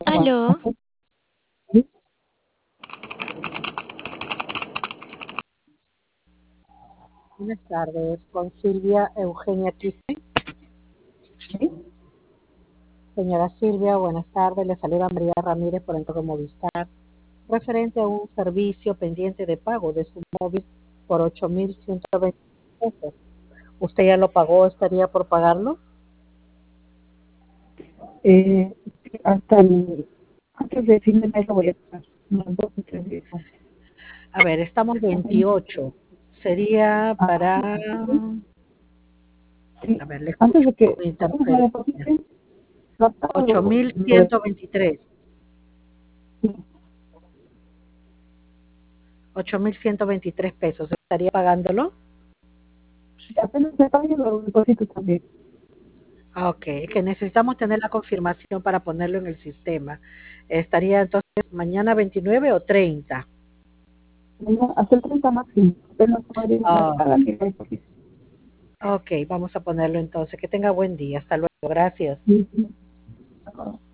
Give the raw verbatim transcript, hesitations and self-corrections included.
Aló, Buenas tardes, con Silvia Eugenia Quispe. Señora Silvia, buenas tardes. Le saluda María Ramírez por Entorno Movistar, referente a un servicio pendiente de pago de su móvil por ocho mil ciento veinte pesos. ¿Usted ya lo pagó? ¿Estaría por pagarlo? Eh, hasta el, antes de fin de mes lo voy a pagar, unos dos o tres días antes. A ver, estamos veintiocho. Sería Ah, para... sí, A ver, le antes escucho de con que me interferencia. depositen, lo ocho pago, mil lo de- ciento veintitrés. sí, ocho mil ciento veintitrés pesos. ¿Estaría pagándolo? si apenas me pague lo deposito también. Ah, ok, que necesitamos tener la confirmación para ponerlo en el sistema. Estaría entonces mañana veintinueve o treinta. No, hasta el treinta máximo, apenas me me Ah, pagan y lo deposito. ok, vamos a ponerlo entonces. Que tenga buen día. Hasta luego. Gracias. Sí, sí.